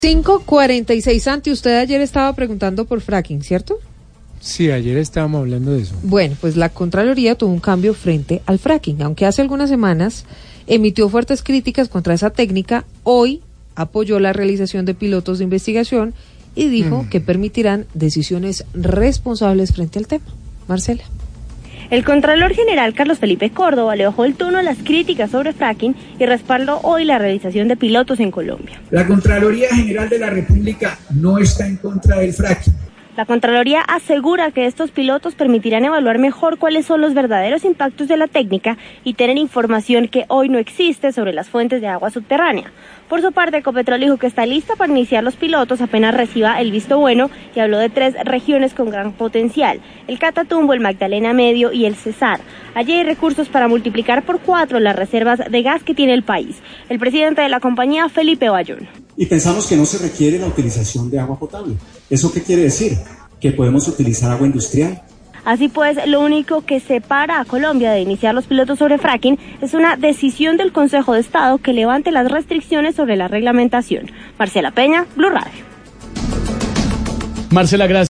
5:46, Santi, usted ayer estaba preguntando por fracking, ¿cierto? Sí, ayer estábamos hablando de eso. Bueno, pues la Contraloría tuvo un cambio frente al fracking. Aunque hace algunas semanas emitió fuertes críticas contra esa técnica, hoy apoyó la realización de pilotos de investigación y dijo que permitirán decisiones responsables frente al tema. Marcela. El Contralor General Carlos Felipe Córdoba le bajó el tono a las críticas sobre fracking y respaldó hoy la realización de pilotos en Colombia. La Contraloría General de la República no está en contra del fracking. La Contraloría asegura que estos pilotos permitirán evaluar mejor cuáles son los verdaderos impactos de la técnica y tener información que hoy no existe sobre las fuentes de agua subterránea. Por su parte, Ecopetrol dijo que está lista para iniciar los pilotos apenas reciba el visto bueno y habló de 3 regiones con gran potencial: el Catatumbo, el Magdalena Medio y el Cesar. Allí hay recursos para multiplicar por 4 las reservas de gas que tiene el país. El presidente de la compañía, Felipe Bayón. Y pensamos que no se requiere la utilización de agua potable. ¿Eso qué quiere decir? Que podemos utilizar agua industrial. Así pues, lo único que separa a Colombia de iniciar los pilotos sobre fracking es una decisión del Consejo de Estado que levante las restricciones sobre la reglamentación. Marcela Peña, Blue Radio. Marcela, gracias.